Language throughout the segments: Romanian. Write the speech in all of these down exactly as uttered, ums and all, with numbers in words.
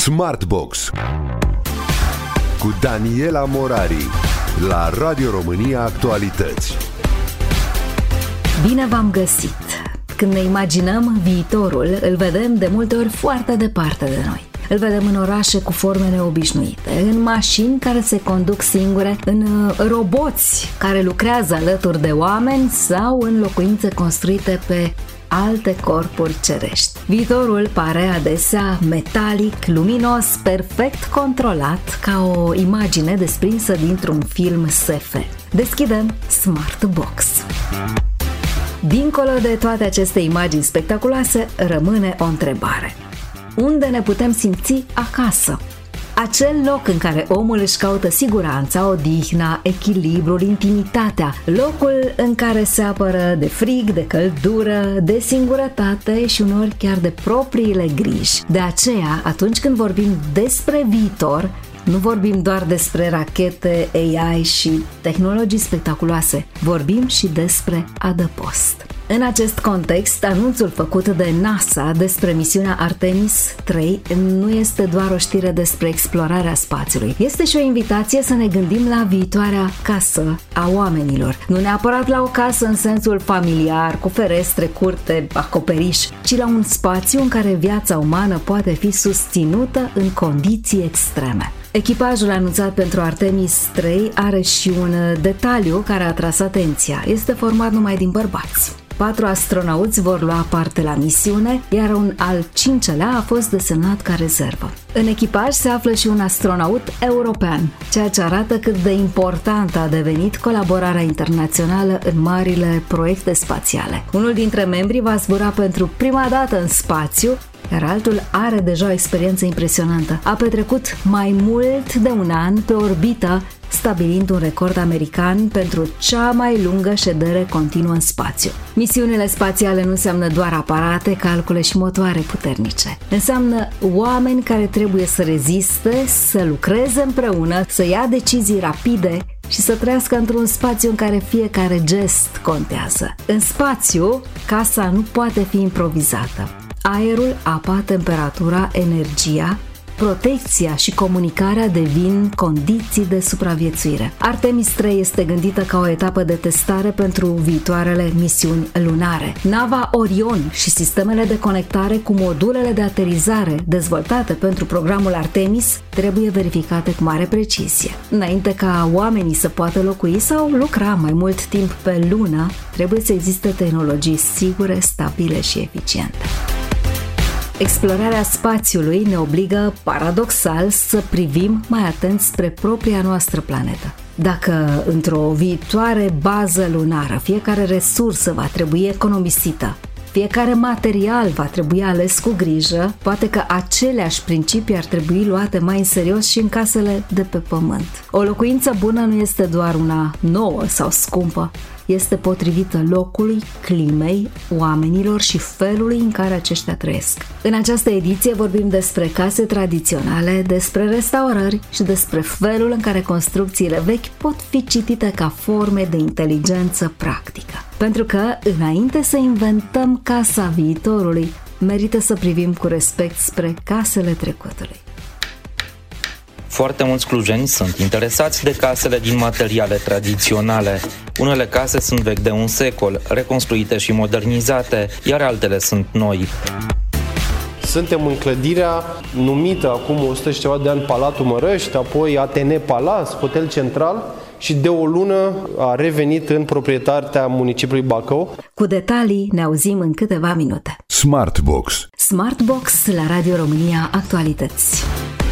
Smartbox cu Daniela Morari la Radio România Actualități. Bine v-am găsit! Când ne imaginăm viitorul, îl vedem de multe ori foarte departe de noi. Îl vedem în orașe cu forme neobișnuite, în mașini care se conduc singure, în roboți care lucrează alături de oameni sau în locuințe construite pe alte corpuri cerești. Viitorul pare adesea metalic, luminos, perfect controlat, ca o imagine desprinsă dintr-un film S F. Deschidem Smartbox. Dincolo de toate aceste imagini spectaculoase, rămâne o întrebare. Unde ne putem simți acasă? Acel loc în care omul își caută siguranța, odihna, echilibrul, intimitatea, locul în care se apără de frig, de căldură, de singurătate și uneori chiar de propriile griji. De aceea, atunci când vorbim despre viitor, nu vorbim doar despre rachete, A I și tehnologii spectaculoase, vorbim și despre adăpost. În acest context, anunțul făcut de NASA despre misiunea Artemis trei nu este doar o știre despre explorarea spațiului. Este și o invitație să ne gândim la viitoarea casă a oamenilor. Nu neapărat la o casă în sensul familiar, cu ferestre, curte, acoperiș, ci la un spațiu în care viața umană poate fi susținută în condiții extreme. Echipajul anunțat pentru Artemis trei are și un detaliu care a atras atenția. Este format numai din bărbați. Patru astronauți vor lua parte la misiune, iar un al cincelea a fost desemnat ca rezervă. În echipaj se află și un astronaut european, ceea ce arată cât de importantă a devenit colaborarea internațională în marile proiecte spațiale. Unul dintre membri va zbura pentru prima dată în spațiu, iar altul are deja o experiență impresionantă. A petrecut mai mult de un an pe orbită, stabilind un record american pentru cea mai lungă ședere continuă în spațiu. Misiunile spațiale nu înseamnă doar aparate, calcule și motoare puternice. Înseamnă oameni care trebuie să reziste, să lucreze împreună, să ia decizii rapide și să trăiască într-un spațiu în care fiecare gest contează. În spațiu, casa nu poate fi improvizată. Aerul, apa, temperatura, energia, protecția și comunicarea devin condiții de supraviețuire. Artemis trei este gândită ca o etapă de testare pentru viitoarele misiuni lunare. Nava Orion și sistemele de conectare cu modulele de aterizare dezvoltate pentru programul Artemis trebuie verificate cu mare precizie. Înainte ca oamenii să poată locui sau lucra mai mult timp pe lună, trebuie să existe tehnologii sigure, stabile și eficiente. Explorarea spațiului ne obligă, paradoxal, să privim mai atent spre propria noastră planetă. Dacă într-o viitoare bază lunară fiecare resursă va trebui economisită, fiecare material va trebui ales cu grijă, poate că aceleași principii ar trebui luate mai în serios și în casele de pe pământ. O locuință bună nu este doar una nouă sau scumpă, este potrivită locului, climei, oamenilor și felului în care aceștia trăiesc. În această ediție vorbim despre case tradiționale, despre restaurări și despre felul în care construcțiile vechi pot fi citite ca forme de inteligență practică. Pentru că, înainte să inventăm casa viitorului, merită să privim cu respect spre casele trecutului. Foarte mulți clujeni sunt interesați de casele din materiale tradiționale. Unele case sunt vechi de un secol, reconstruite și modernizate, iar altele sunt noi. Suntem în clădirea numită acum o sută și ceva de ani Palatul Mărăști, apoi A T N Palace, Hotel Central, și de o lună a revenit în proprietatea municipiului Bacău. Cu detalii ne auzim în câteva minute. Smartbox. Smartbox la Radio România Actualități.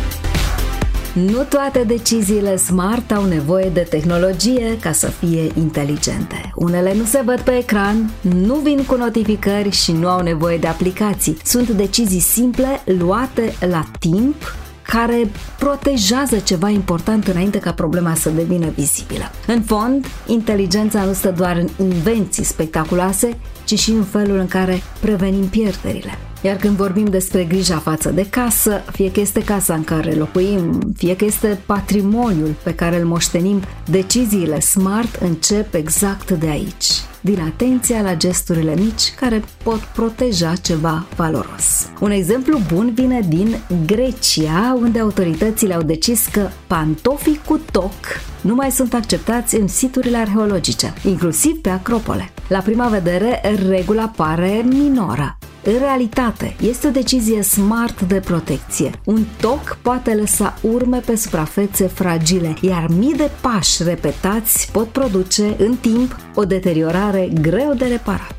Nu toate deciziile smart au nevoie de tehnologie ca să fie inteligente. Unele nu se văd pe ecran, nu vin cu notificări și nu au nevoie de aplicații. Sunt decizii simple, luate la timp, care protejează ceva important înainte ca problema să devină vizibilă. În fond, inteligența nu stă doar în invenții spectaculoase, ci și în felul în care prevenim pierderile. Iar când vorbim despre grija față de casă, fie că este casa în care locuim, fie că este patrimoniul pe care îl moștenim, deciziile smart încep exact de aici, din atenția la gesturile mici care pot proteja ceva valoros. Un exemplu bun vine din Grecia, unde autoritățile au decis că pantofii cu toc nu mai sunt acceptați în siturile arheologice, inclusiv pe acropole. La prima vedere, regula pare minoră. În realitate, este o decizie smart de protecție. Un toc poate lăsa urme pe suprafețe fragile, iar mii de pași repetați pot produce, în timp, o deteriorare greu de reparat.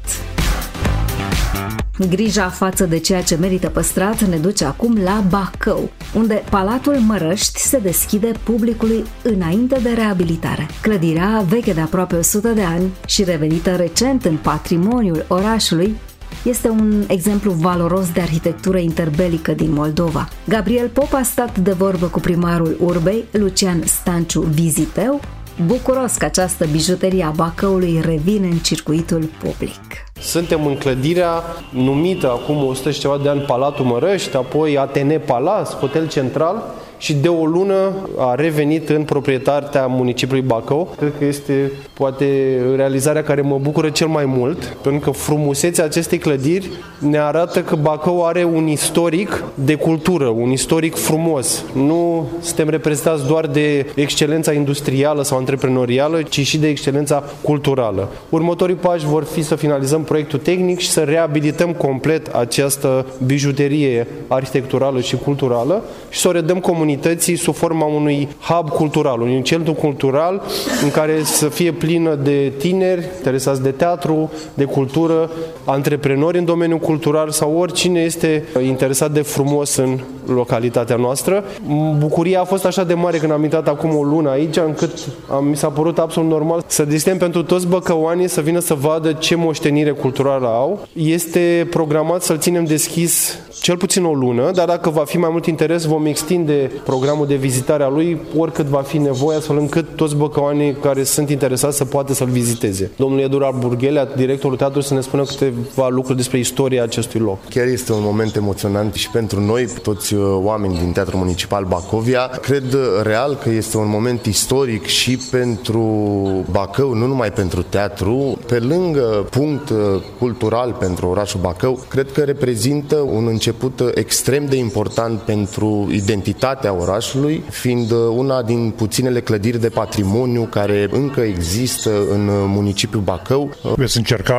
Grija față de ceea ce merită păstrat ne duce acum la Bacău, unde Palatul Mărăști se deschide publicului înainte de reabilitare. Clădirea, veche de aproape o sută de ani și revenită recent în patrimoniul orașului, este un exemplu valoros de arhitectură interbelică din Moldova. Gabriel Pop a stat de vorbă cu primarul urbei, Lucian Stanciu Viziteu, bucuros că această bijuterie a Bacăului revine în circuitul public. Suntem în clădirea numită acum o sută și ceva de ani Palatul Mărăști, apoi A T N Palace, hotel central, și de o lună a revenit în proprietatea municipiului Bacău. Cred că este poate realizarea care mă bucură cel mai mult, pentru că frumusețea acestei clădiri ne arată că Bacău are un istoric de cultură, un istoric frumos. Nu suntem reprezentați doar de excelența industrială sau antreprenorială, ci și de excelența culturală. Următorii pași vor fi să finalizăm proiectul tehnic și să reabilităm complet această bijuterie arhitecturală și culturală și să o redăm comunității sub forma unui hub cultural, unui centru cultural în care să fie plină de tineri interesați de teatru, de cultură, antreprenori în domeniul cultural sau oricine este interesat de frumos în localitatea noastră. Bucuria a fost așa de mare când am intrat acum o lună aici, încât am, mi s-a părut absolut normal să deschidem pentru toți băcăoanii să vină să vadă ce moștenire culturală au. Este programat să-l ținem deschis cel puțin o lună, dar dacă va fi mai mult interes, vom extinde programul de vizitare a lui oricât va fi nevoie, astfel încât toți băcăoanii care sunt interesați să poată să-l viziteze. Domnul Eduard Burghelea, directorul teatrului, să ne spună câteva lucruri despre istoria acestui loc. Chiar este un moment emoționant și pentru noi, toți oamenii din Teatrul Municipal Bacovia. Cred real că este un moment istoric și pentru Bacău, nu numai pentru teatru. Pe lângă punct cultural pentru orașul Bacău, cred că reprezintă un început extrem de important pentru identitatea orașului, fiind una din puținele clădiri de patrimoniu care încă există în municipiul Bacău. Veți încerca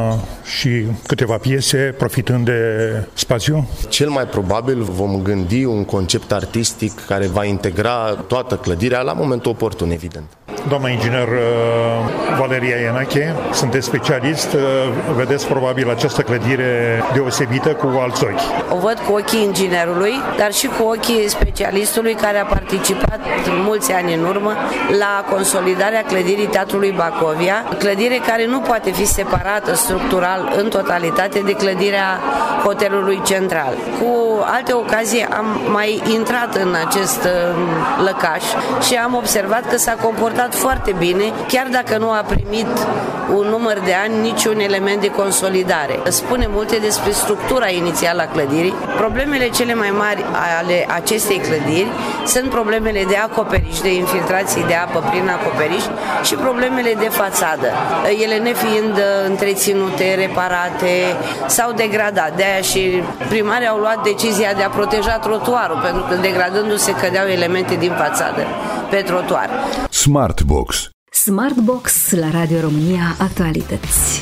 și câteva piese profitând de spațiu? Cel mai probabil vom gândi un concept artistic care va integra toată clădirea la momentul oportun, evident. Doamna inginer Valeria Ienache, sunteți specialist, vedeți probabil această clădire deosebită cu alți ochi. O văd cu ochii inginerului, dar și cu ochii specialistului care a participat mulți ani în urmă la consolidarea clădirii Teatrului Bacovia, clădire care nu poate fi separată structural în totalitate de clădirea hotelului central. Cu alte ocazii am mai intrat în acest lăcaș și am observat că s-a comportat foarte bine, chiar dacă nu a primit un număr de ani niciun element de consolidare. Spune multe despre structura inițială a clădirii. Problemele cele mai mari ale acestei clădiri sunt problemele de acoperiș, de infiltrații de apă prin acoperiș și problemele de fațadă. Ele nefiind întreținute, reparate sau degradate. De aia și primarii au luat decizia de a proteja trotuarul, pentru că degradându-se cădeau elemente din fațadă pe trotuar. Smartbox. Smartbox la Radio România Actualități.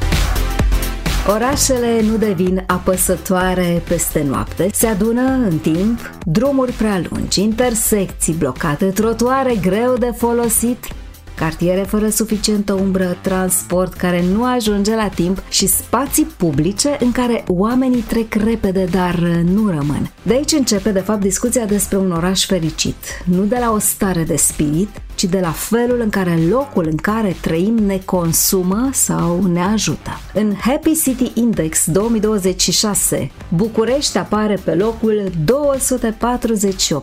Orașele nu devin apăsătoare peste noapte, se adună în timp drumuri prea lungi, intersecții blocate, trotuare greu de folosit, cartiere fără suficientă umbră, transport care nu ajunge la timp și spații publice în care oamenii trec repede, dar nu rămân. De aici începe, de fapt, discuția despre un oraș fericit, nu de la o stare de spirit, ci de la felul în care locul în care trăim ne consumă sau ne ajută. În Happy City Index două mii douăzeci și șase, București apare pe locul două sute patruzeci și opt.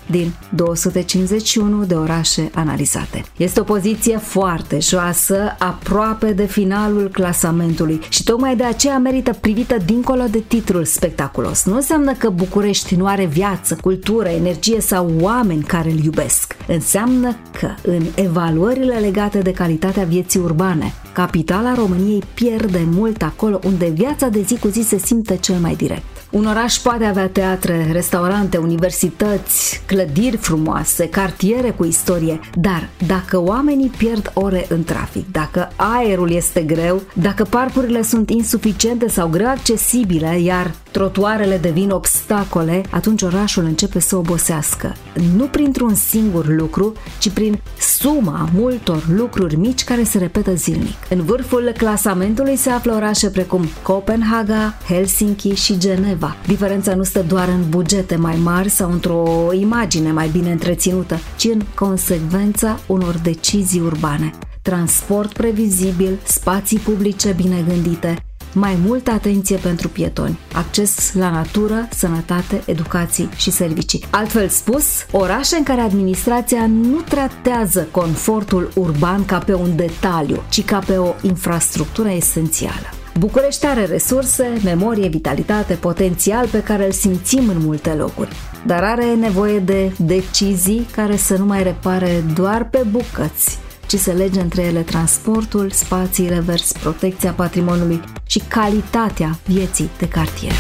din două sute cincizeci și unu de orașe analizate. Este o poziție foarte joasă, aproape de finalul clasamentului și tocmai de aceea merită privită dincolo de titlul spectaculos. Nu înseamnă că București nu are viață, cultură, energie sau oameni care îl iubesc. Înseamnă că în evaluările legate de calitatea vieții urbane, capitala României pierde mult acolo unde viața de zi cu zi se simte cel mai direct. Un oraș poate avea teatre, restaurante, universități, clădiri frumoase, cartiere cu istorie, dar dacă oamenii pierd ore în trafic, dacă aerul este greu, dacă parcurile sunt insuficiente sau greu accesibile, iar trotuarele devin obstacole, atunci orașul începe să obosească. Nu printr-un singur lucru, ci prin suma multor lucruri mici care se repetă zilnic. În vârful clasamentului se află orașe precum Copenhaga, Helsinki și Geneva. Diferența nu stă doar în bugete mai mari sau într-o imagine mai bine întreținută, ci în consecvența unor decizii urbane. Transport previzibil, spații publice bine gândite, mai multă atenție pentru pietoni, acces la natură, sănătate, educații și servicii. Altfel spus, orașe în care administrația nu tratează confortul urban ca pe un detaliu, ci ca pe o infrastructură esențială. București are resurse, memorie, vitalitate, potențial pe care îl simțim în multe locuri, dar are nevoie de decizii care să nu mai repare doar pe bucăți, ci să lege între ele transportul, spațiile verzi, protecția patrimoniului și calitatea vieții de cartier.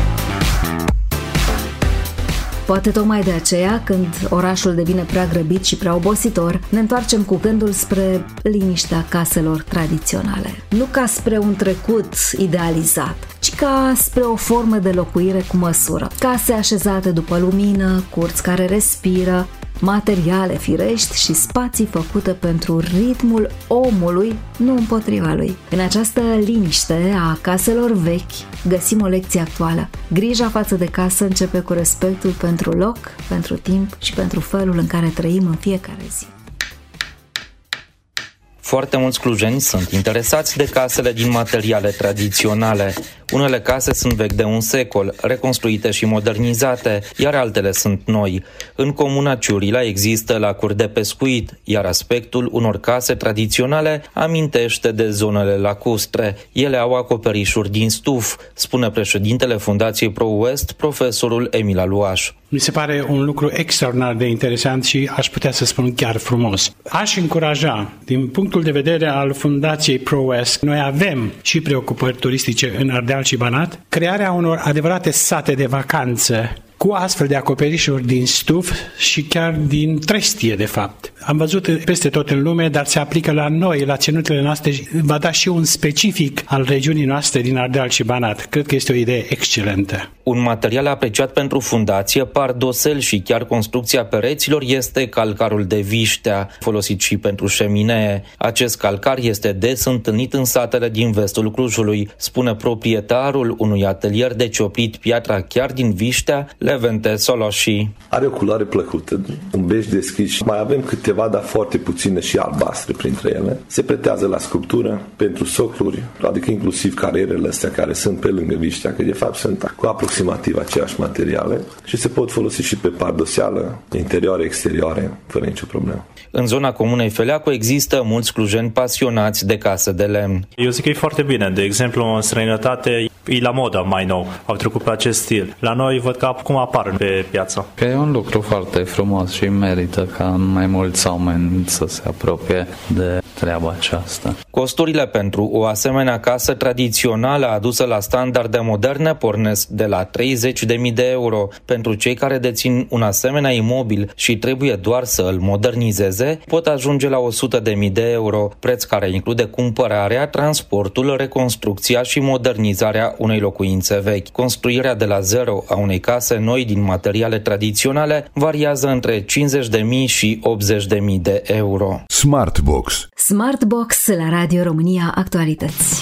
Poate tocmai de aceea, când orașul devine prea grăbit și prea obositor, ne întoarcem cu gândul spre liniștea caselor tradiționale. Nu ca spre un trecut idealizat, ci ca spre o formă de locuire cu măsură. Case așezate după lumină, curți care respiră, materiale firești și spații făcute pentru ritmul omului, nu împotriva lui. În această liniște a caselor vechi găsim o lecție actuală. Grija față de casă începe cu respectul pentru loc, pentru timp și pentru felul în care trăim în fiecare zi. Foarte mulți clujeni sunt interesați de casele din materiale tradiționale. Unele case sunt vechi de un secol, reconstruite și modernizate, iar altele sunt noi. În comuna Ciurila există lacuri de pescuit, iar aspectul unor case tradiționale amintește de zonele lacustre. Ele au acoperișuri din stuf, spune președintele Fundației Pro-West, profesorul Emil Aluaș. Mi se pare un lucru extraordinar de interesant și aș putea să spun chiar frumos. Aș încuraja, din punctul de vedere al Fundației Pro-West, noi avem și preocupări turistice în Ardeal și Banat, crearea unor adevărate sate de vacanță cu astfel de acoperișuri din stuf și chiar din trestie, de fapt. Am văzut peste tot în lume, dar se aplică la noi, la ținutele noastre, va da și un specific al regiunii noastre din Ardeal și Banat. Cred că este o idee excelentă. Un material apreciat pentru fundație, pardosel și chiar construcția pereților este calcarul de viștea, folosit și pentru șeminee. Acest calcar este des întâlnit în satele din vestul Clujului, spune proprietarul unui atelier de cioplit piatra chiar din viștea, Levente Soloși. Are o culoare plăcută, un bej deschis și mai avem câteva, dar foarte puține și albastre printre ele. Se pretează la sculptură, pentru socluri, adică inclusiv carierele astea care sunt pe lângă viștea, că de fapt sunt cu aproximativ aceeași materiale și se pot folosi și pe pardoseală, interioare, exterioare, fără nicio problemă. În zona comunei Feleacu există mulți clujeni pasionați de case de lemn. Eu zic că e foarte bine. De exemplu, în străinătate e la modă mai nou. Au trecut pe acest stil. La noi văd că acum apar pe piață. Că e un lucru foarte frumos și merită ca mai mulți oameni să se apropie de treaba aceasta. Costurile pentru o asemenea casă tradițională adusă la standarde moderne pornesc de la treizeci de mii de euro. Pentru cei care dețin un asemenea imobil și trebuie doar să îl modernizeze, pot ajunge la o sută de mii de euro, preț care include cumpărarea, transportul, reconstrucția și modernizarea unei locuințe vechi. Construirea de la zero a unei case noi din materiale tradiționale variază între cincizeci de mii și optzeci de mii de euro. Smartbox. Smartbox la Radio România Actualități.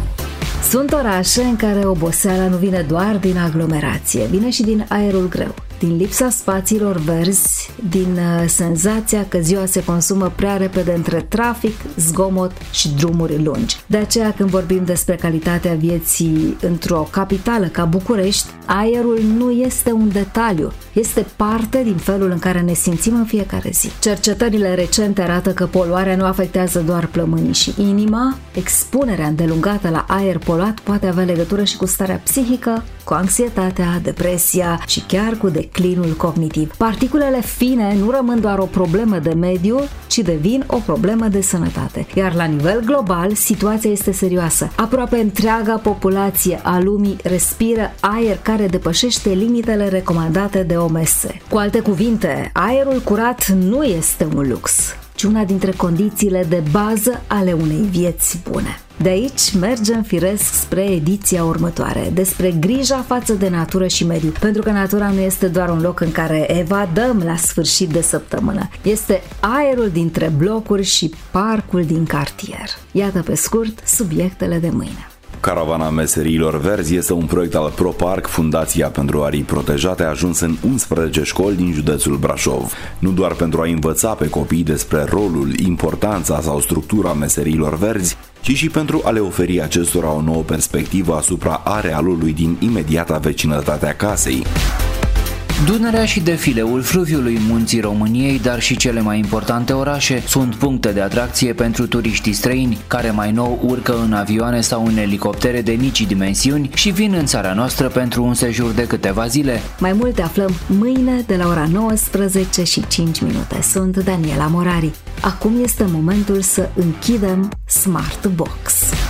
Sunt orașe în care oboseala nu vine doar din aglomerație, vine și din aerul greu. din lipsa spațiilor verzi, din senzația că ziua se consumă prea repede între trafic, zgomot și drumuri lungi. De aceea, când vorbim despre calitatea vieții într-o capitală ca București, aerul nu este un detaliu, este parte din felul în care ne simțim în fiecare zi. Cercetările recente arată că poluarea nu afectează doar plămânii și inima, expunerea îndelungată la aer poluat poate avea legătură și cu starea psihică, cu anxietatea, depresia și chiar cu declinul cognitiv. Particulele fine nu rămân doar o problemă de mediu, ci devin o problemă de sănătate. Iar la nivel global, situația este serioasă. Aproape întreaga populație a lumii respiră aer care depășește limitele recomandate de O M S. Cu alte cuvinte, aerul curat nu este un lux, ci una dintre condițiile de bază ale unei vieți bune. De aici mergem firesc spre ediția următoare, despre grija față de natură și mediu, pentru că natura nu este doar un loc în care evadăm la sfârșit de săptămână, este aerul dintre blocuri și parcul din cartier. Iată pe scurt subiectele de mâine. Caravana Meseriilor Verzi este un proiect al ProPark, Fundația pentru Arii Protejate, a ajuns în unsprezece școli din județul Brașov. Nu doar pentru a învăța pe copii despre rolul, importanța sau structura meseriilor verzi, ci și pentru a le oferi acestora o nouă perspectivă asupra arealului din imediata vecinătate a casei. Dunărea și defileul fluviului, munții României, dar și cele mai importante orașe sunt puncte de atracție pentru turiștii străini, care mai nou urcă în avioane sau în elicoptere de mici dimensiuni și vin în țara noastră pentru un sejur de câteva zile. Mai multe aflăm mâine de la ora nouăsprezece și cinci minute. Sunt Daniela Morari. Acum este momentul să închidem Smart Box.